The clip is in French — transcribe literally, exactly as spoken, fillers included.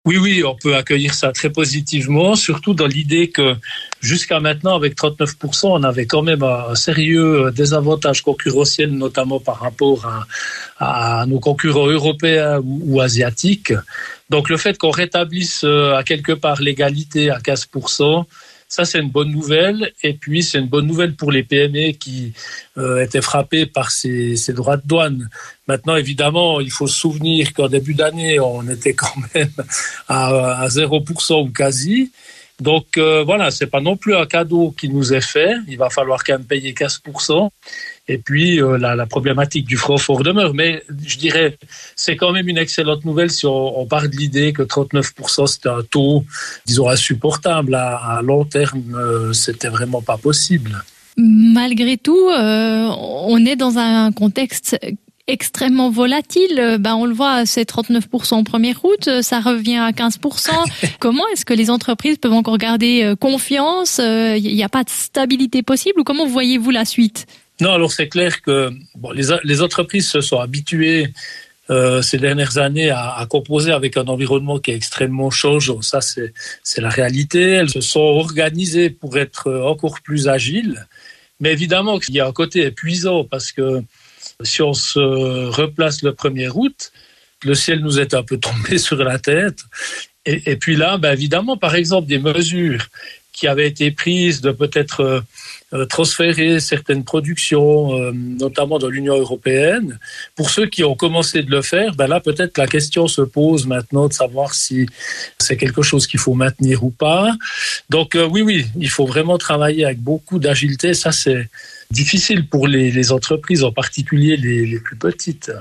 Oui, oui, on peut accueillir ça très positivement, surtout dans l'idée que jusqu'à maintenant, avec trente-neuf pour cent, on avait quand même un sérieux désavantage concurrentiel, notamment par rapport à, à nos concurrents européens ou, ou asiatiques. Donc le fait qu'on rétablisse à quelque part l'égalité à quinze pour cent, ça, c'est une bonne nouvelle. Et puis, c'est une bonne nouvelle pour les P M E qui euh, étaient frappées par ces, ces droits de douane. Maintenant, évidemment, il faut se souvenir qu'en début d'année, on était quand même à, à zéro pour cent ou quasi. Donc, euh, voilà, c'est pas non plus un cadeau qui nous est fait. Il va falloir quand même payer quinze pour cent. Et puis, euh, la, la problématique du franc fort demeure. Mais je dirais, c'est quand même une excellente nouvelle si on, on part de l'idée que trente-neuf pour cent, c'était un taux, disons, insupportable. À, à long terme, euh, c'était vraiment pas possible. Malgré tout, euh, on est dans un contexte extrêmement volatile. Ben, on le voit, c'est trente-neuf pour cent en première août, ça revient à quinze pour cent. Comment est-ce que les entreprises peuvent encore garder confiance? Il n'y a pas de stabilité possible ou comment voyez-vous la suite? Non, alors c'est clair que bon, les, les entreprises se sont habituées euh, ces dernières années à, à composer avec un environnement qui est extrêmement changeant. Ça, c'est, c'est la réalité. Elles se sont organisées pour être encore plus agiles. Mais évidemment qu'il y a un côté épuisant parce que si on se replace le premier août, le ciel nous est un peu tombé sur la tête. Et, et puis là, ben évidemment, par exemple, des mesures qui avaient été prises de peut-être euh, transférer certaines productions, euh, notamment dans l'Union européenne. Pour ceux qui ont commencé de le faire, ben là, peut-être la question se pose maintenant de savoir si c'est quelque chose qu'il faut maintenir ou pas. Donc euh, oui, oui, il faut vraiment travailler avec beaucoup d'agilité. Ça, c'est difficile pour les, les entreprises, en particulier les, les plus petites.